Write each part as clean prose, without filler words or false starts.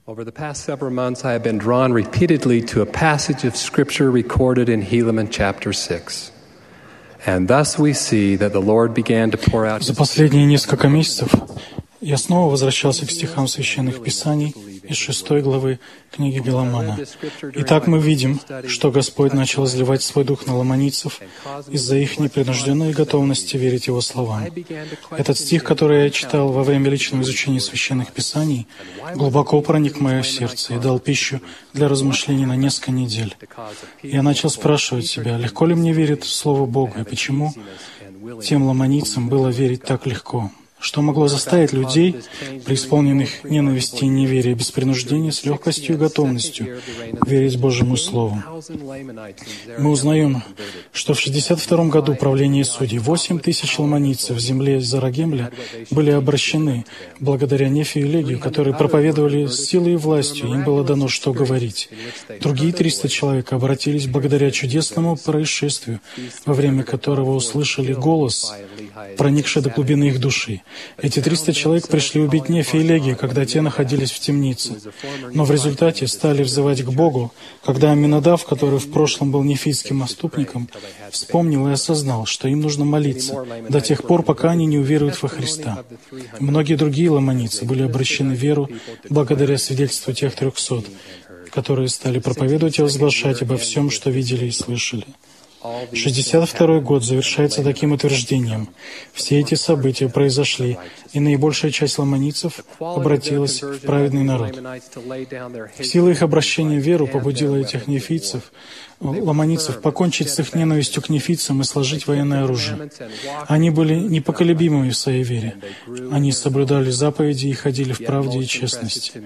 Over the past several months, I have been drawn repeatedly to a passage of Scripture recorded in Helaman chapter 6. And thus we see that the Lord began to pour out. За последние несколько месяцев я снова возвращался к стихам Священных Писаний из 6 главы книги Геламана. Итак, мы видим, что Господь начал изливать свой дух на ламанийцев из-за их непринужденной готовности верить Его словам. Этот стих, который я читал во время личного изучения Священных Писаний, глубоко проник в мое сердце и дал пищу для размышлений на несколько недель. Я начал спрашивать себя, легко ли мне верить в Слово Бога, и почему тем ламанийцам было верить так легко. Что могло заставить людей, преисполненных ненависти и неверия, без принуждения, с легкостью и готовностью верить Божьему Слову? Мы узнаем, что в 62 году правления судей 8000 ламанийцев в земле Зарагемля были обращены благодаря Нефию и Легию, которые проповедовали силой и властью, им было дано что говорить. Другие 300 человек обратились благодаря чудесному происшествию, во время которого услышали голос, проникший до глубины их души. Эти 300 человек пришли убить Нефия и Легия, когда те находились в темнице. Но в результате стали взывать к Богу, когда Аминадав, который в прошлом был нефийским отступником, вспомнил и осознал, что им нужно молиться до тех пор, пока они не уверуют во Христа. Многие другие ламанийцы были обращены в веру благодаря свидетельству тех 300, которые стали проповедовать и возглашать обо всем, что видели и слышали. 62 год завершается таким утверждением. Все эти события произошли, и наибольшая часть ламанийцев обратилась в праведный народ. Сила их обращения в веру побудила этих нефийцев, ламанийцев, покончить с их ненавистью к нефийцам и сложить военное оружие. Они были непоколебимыми в своей вере. Они соблюдали заповеди и ходили в правде и честности.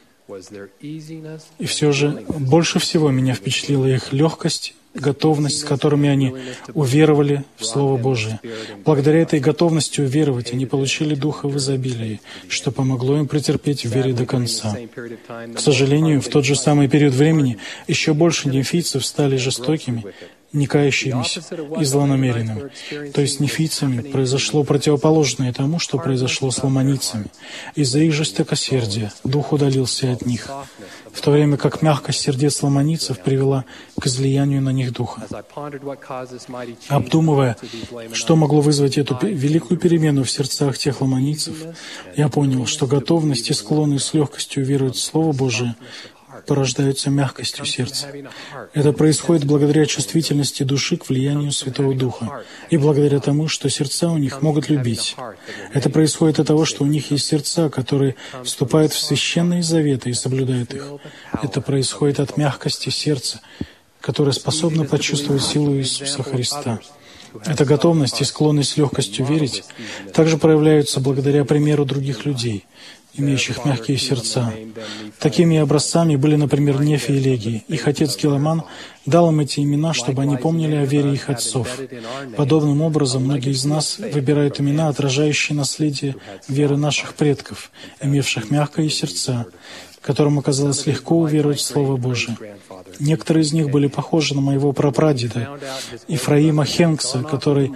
И все же больше всего меня впечатлила их легкость, готовность, с которыми они уверовали в Слово Божие. Благодаря этой готовности уверовать они получили Духа в изобилии, что помогло им претерпеть в вере до конца. К сожалению, в тот же самый период времени еще больше нефийцев стали жестокими, некающимися и злонамеренными. То есть с нефийцами произошло противоположное тому, что произошло с ламанийцами. Из-за их жестокосердия Дух удалился от них, в то время как мягкость сердец ламанийцев привела к излиянию на них Духа. Обдумывая, что могло вызвать эту великую перемену в сердцах тех ламанийцев, я понял, что готовность и склонность с легкостью веровать в Слово Божие порождаются мягкостью сердца. Это происходит благодаря чувствительности души к влиянию Святого Духа и благодаря тому, что сердца у них могут любить. Это происходит от того, что у них есть сердца, которые вступают в священные заветы и соблюдают их. Это происходит от мягкости сердца, которое способно почувствовать силу Иисуса Христа. Эта готовность и склонность с легкостью верить также проявляются благодаря примеру других людей, имеющих мягкие сердца. Такими образцами были, например, Нефий и Легий. Их отец Геламан дал им эти имена, чтобы они помнили о вере их отцов. Подобным образом, многие из нас выбирают имена, отражающие наследие веры наших предков, имевших мягкие сердца, которым оказалось легко уверовать в Слово Божие. Некоторые из них были похожи на моего прапрадеда, Ифраима Хенкса, который,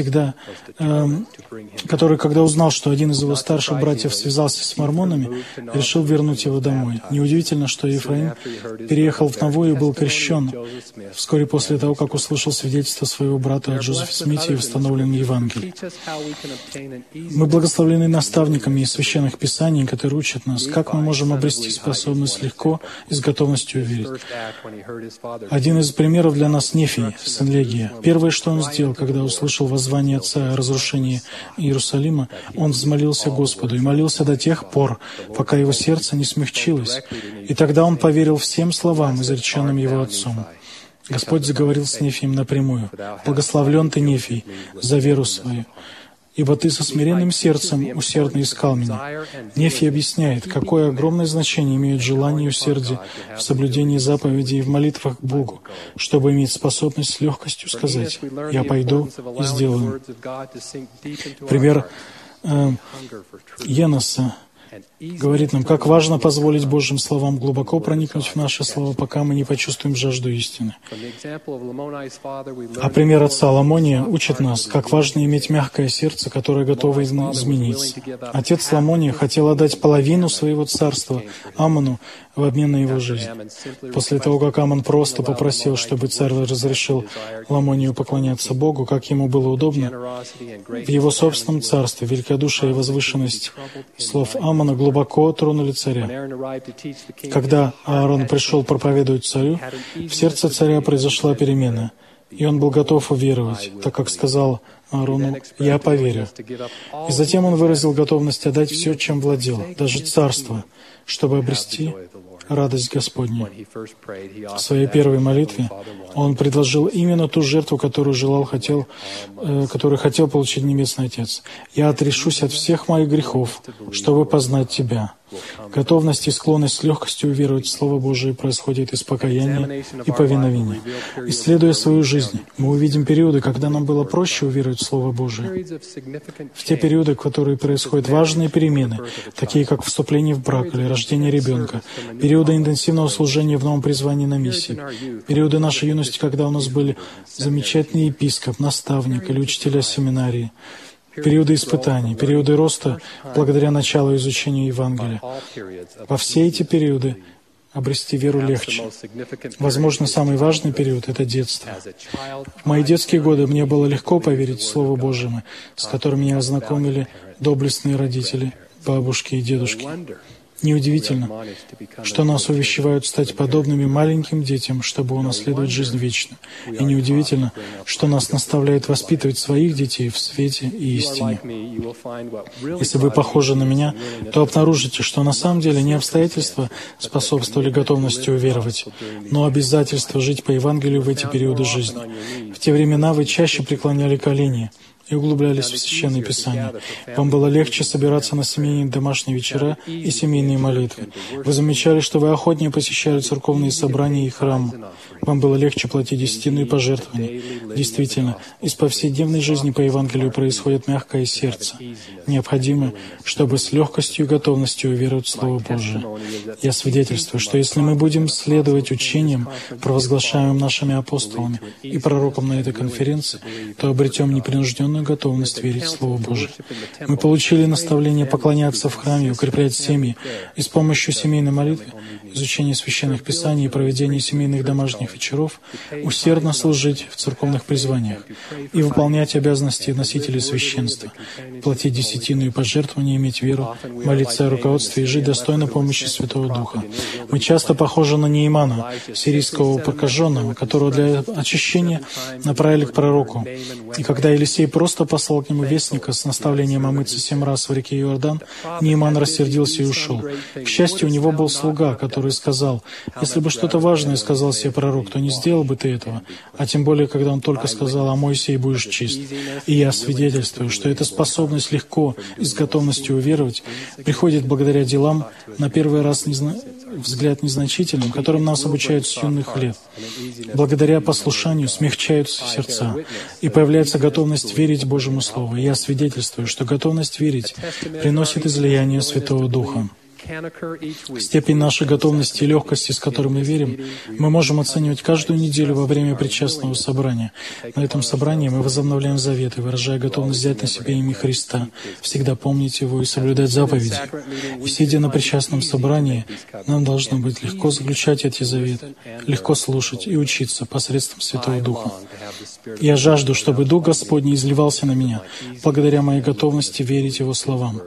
когда узнал, что один из его старших братьев связался с мормонами, решил вернуть его домой. Неудивительно, что Ефраим переехал в Наву и был крещен вскоре после того, как услышал свидетельство своего брата о Джозефе Смите и восстановленном Евангелии. Мы благословлены наставниками из Священных Писаний, которые учат нас, как мы можем обрести способность легко и с готовностью верить. Один из примеров для нас — Нефий, сын Легия. Первое, что он сделал, когда услышал воззвание отца о разрушении Иерусалима, он взмолился Господу и молился до тех пор, пока его сердце не смягчилось. И тогда он поверил всем словам, изреченным его отцом. Господь заговорил с Нефием напрямую: «Благословлен ты, Нефий, за веру свою, ибо ты со смиренным сердцем усердно искал меня». Нефий объясняет, какое огромное значение имеют желание и усердие в соблюдении заповедей и в молитвах к Богу, чтобы иметь способность с легкостью сказать: «Я пойду и сделаю». Пример Еноса говорит нам, как важно позволить Божьим словам глубоко проникнуть в наши слова, пока мы не почувствуем жажду истины. А пример отца Ламония учит нас, как важно иметь мягкое сердце, которое готово измениться. Отец Ламония хотел отдать половину своего царства Амону в обмен на его жизнь. После того, как Амон просто попросил, чтобы царь разрешил Ламонию поклоняться Богу, как ему было удобно, в его собственном царстве великодушие и возвышенность слов Амона глубоко тронули царя. Когда Аарон пришел проповедовать царю, в сердце царя произошла перемена, и он был готов уверовать, так как сказал Аарону: «Я поверю». И затем он выразил готовность отдать все, чем владел, даже царство, чтобы обрести радость Господню. В своей первой молитве он предложил именно ту жертву, которую хотел получить Небесный Отец. «Я отрешусь от всех моих грехов, чтобы познать Тебя». Готовность и склонность с легкостью уверовать в Слово Божие происходит из покаяния и повиновения. Исследуя свою жизнь, мы увидим периоды, когда нам было проще уверовать в Слово Божие. В те периоды, в которые происходят важные перемены, такие как вступление в брак или рождение ребенка, периоды интенсивного служения в новом призвании на миссии, периоды нашей юности, когда у нас были замечательный епископ, наставник или учителя семинарии, периоды испытаний, периоды роста благодаря началу изучения Евангелия. Во все эти периоды обрести веру легче. Возможно, самый важный период — это детство. В мои детские годы мне было легко поверить в Слово Божие, с которым меня ознакомили доблестные родители, бабушки и дедушки. Неудивительно, что нас увещевают стать подобными маленьким детям, чтобы унаследовать жизнь вечную. И неудивительно, что нас наставляют воспитывать своих детей в свете и истине. Если вы похожи на меня, то обнаружите, что на самом деле не обстоятельства способствовали готовности уверовать, но обязательство жить по Евангелию в эти периоды жизни. В те времена вы чаще преклоняли колени и углублялись в Священное Писание. Вам было легче собираться на семейные домашние вечера и семейные молитвы. Вы замечали, что вы охотнее посещали церковные собрания и храмы. Вам было легче платить десятину и пожертвования. Действительно, из повседневной жизни по Евангелию происходит мягкое сердце, необходимое, чтобы с легкостью и готовностью уверовать в Слово Божие. Я свидетельствую, что если мы будем следовать учениям, провозглашаемым нашими апостолами и пророком на этой конференции, то обретем непринужденную готовность верить в Слово Божие. Мы получили наставление поклоняться в храме, укреплять семьи, и с помощью семейной молитвы, изучения священных писаний и проведения семейных домашних вечеров усердно служить в церковных призваниях и выполнять обязанности носителей священства, платить десятину и пожертвования, иметь веру, молиться о руководстве и жить достойно помощи Святого Духа. Мы часто похожи на Неимана, сирийского прокаженного, которого для очищения направили к пророку. И когда Елисей просто послал к нему вестника с наставлением омыться 7 раз в реке Иордан, Неиман рассердился и ушел. К счастью, у него был слуга, который сказал: «Если бы что-то важное сказал себе пророк, то не сделал бы ты этого». А тем более, когда он только сказал: «Омойся и будешь чист». И я свидетельствую, что эта способность легко и с готовностью уверовать приходит благодаря делам, на первый раз взгляд незначительным, которым нас обучают с юных лет. Благодаря послушанию смягчаются сердца, и появляется готовность верить Божьему Слову. И я свидетельствую, что готовность верить приносит излияние Святого Духа. Степень нашей готовности и легкости, с которой мы верим, мы можем оценивать каждую неделю во время причастного собрания. На этом собрании мы возобновляем заветы, выражая готовность взять на себя имя Христа, всегда помнить Его и соблюдать заповеди. И сидя на причастном собрании, нам должно быть легко заключать эти заветы, легко слушать и учиться посредством Святого Духа. Я жажду, чтобы Дух Господний изливался на меня, благодаря моей готовности верить Его словам.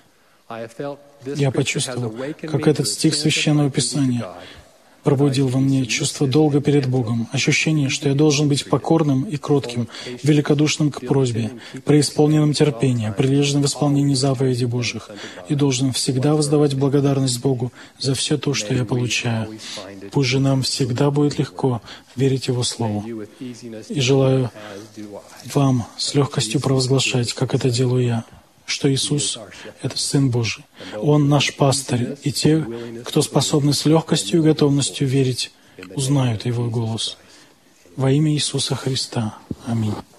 Я почувствовал, как этот стих Священного Писания пробудил во мне чувство долга перед Богом, ощущение, что я должен быть покорным и кротким, великодушным к просьбе, преисполненным терпения, прилежным в исполнении заповедей Божьих, и должен всегда воздавать благодарность Богу за все то, что я получаю. Пусть же нам всегда будет легко верить Его Слову. И желаю вам с легкостью провозглашать, как это делаю я, что Иисус — это Сын Божий. Он наш пастырь, и те, кто способны с легкостью и готовностью верить, узнают Его голос. Во имя Иисуса Христа. Аминь.